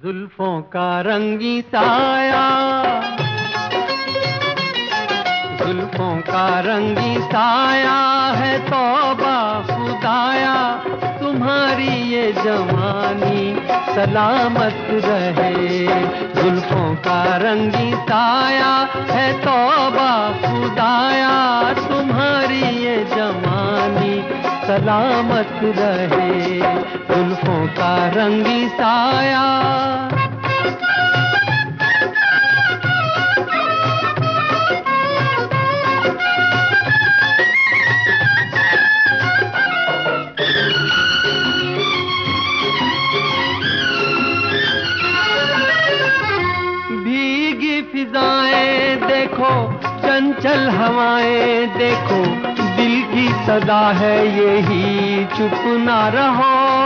जुल्फों का रंगी साया, जुल्फों का रंगी साया है तौबा खुदाया, तुम्हारी ये जवानी सलामत रहे। जुल्फों का रंगी साया है तौबा खुदाया, तुम्हारी ये जवानी सलामत रहे। जुल्फों का रंगी साया। भीगी फिजाएं देखो, चंचल हवाएं देखो, दिल की सदा है यही चुप ना रहो।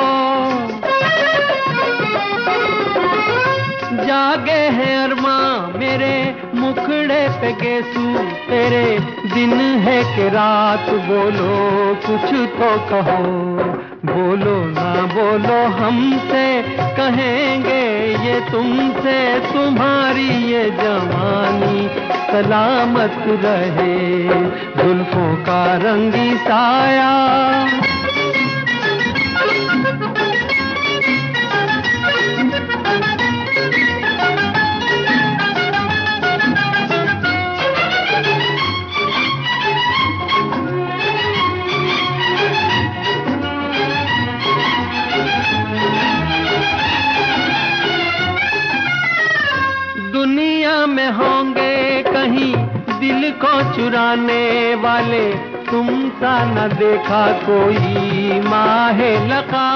जागे हैं अरमां मेरे मुखड़े पे गेसू, तेरे दिन है कि रात, बोलो कुछ तो कहो। बोलो ना बोलो हमसे, कहेंगे ये तुमसे, तुम्हारी ये जवानी सलामत रहे। जुल्फों का रंगी साया। दुनिया में होंगे कहीं दिल को चुराने वाले, तुम सा न देखा कोई माहे लका।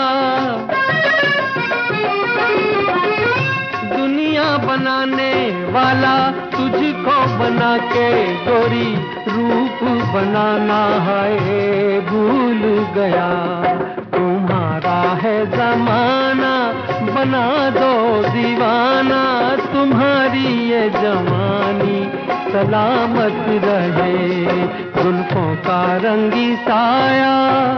दुनिया बनाने वाला तुझको बना के गोरी रूप बनाना है भूल गया। तुम्हारा है जमाना, बना दो दीवाना, तुम्हारी ये जवानी सलामत रहे। जुल्फों का रंगी साया।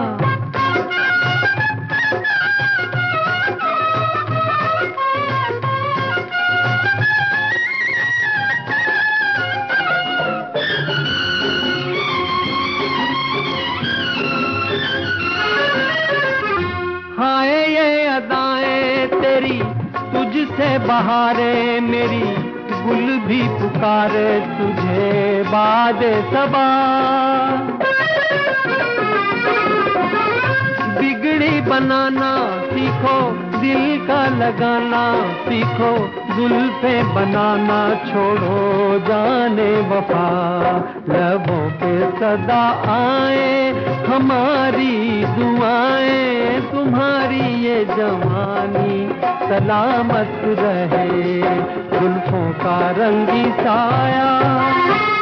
हाय ये अदाएं तेरी, तुझसे बहारें मेरी, गुल भी पुकारे तुझे बादे सबा। बिगड़ी बनाना सीखो, दिल का लगाना सीखो, जुल्फे बनाना छोड़ो जाने वफा। लबों पे सदा आए हमारी दुआएं, तुम्हारी ये जवानी सलामत रहे। जुल्फों का रंगी साया।